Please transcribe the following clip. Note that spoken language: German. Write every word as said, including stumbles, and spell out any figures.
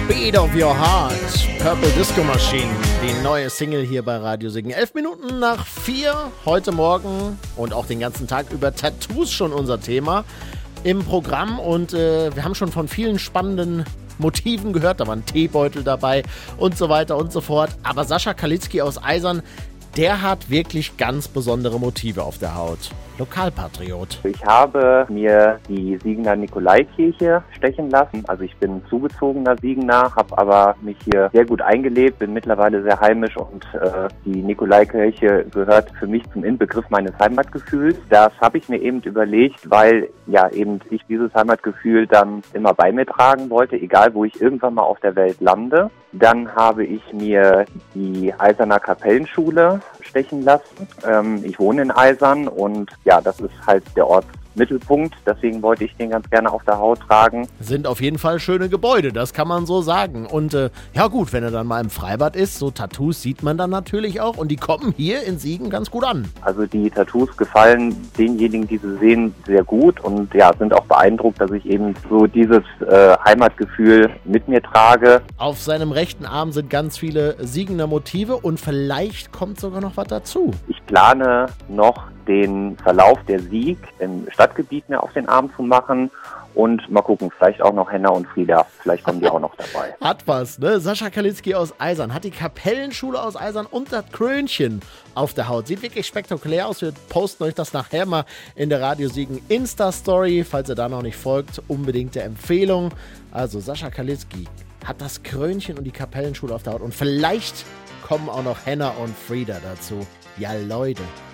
Beat of Your Heart, Purple Disco Machine, die neue Single hier bei Radio Siegen. Elf Minuten nach vier, heute Morgen und auch den ganzen Tag über Tattoos schon unser Thema im Programm. Und äh, wir haben schon von vielen spannenden Motiven gehört, da waren Teebeutel dabei und so weiter und so fort. Aber Sascha Kalitzki aus Eisern, der hat wirklich ganz besondere Motive auf der Haut. Lokalpatriot. Ich habe mir die Siegener Nikolaikirche stechen lassen. Also ich bin zugezogener Siegener, habe aber mich hier sehr gut eingelebt, bin mittlerweile sehr heimisch und äh, die Nikolaikirche gehört für mich zum Inbegriff meines Heimatgefühls. Das habe ich mir eben überlegt, weil ja eben ich dieses Heimatgefühl dann immer bei mir tragen wollte, egal wo ich irgendwann mal auf der Welt lande. Dann habe ich mir die Eiserner Kapellenschule stechen lassen. Ähm, ich wohne in Eisern und ja, das ist halt der Ortsmittelpunkt, deswegen wollte ich den ganz gerne auf der Haut tragen. Sind auf jeden Fall schöne Gebäude, das kann man so sagen. Und äh, ja gut, wenn er dann mal im Freibad ist, so Tattoos sieht man dann natürlich auch und die kommen hier in Siegen ganz gut an. Also die Tattoos gefallen denjenigen, die sie sehen, sehr gut und ja, sind auch beeindruckt, dass ich eben so dieses äh, Heimatgefühl mit mir trage. Auf seinem rechten Arm sind ganz viele Siegener Motive und vielleicht kommt sogar noch was dazu. Ich plane noch den Verlauf der Sieg im Stadtgebiet mir auf den Arm zu machen und mal gucken, vielleicht auch noch Henna und Frieda, vielleicht kommen die auch noch dabei. Hat was, ne? Sascha Kalitzki aus Eisern hat die Kapellenschule aus Eisern und das Krönchen auf der Haut. Sieht wirklich spektakulär aus. Wir posten euch das nachher mal in der Radio Siegen Insta-Story. Falls ihr da noch nicht folgt, unbedingte Empfehlung. Also Sascha Kalitzki hat das Krönchen und die Kapellenschule auf der Haut und vielleicht kommen auch noch Henna und Frieda dazu. Ja, Leute.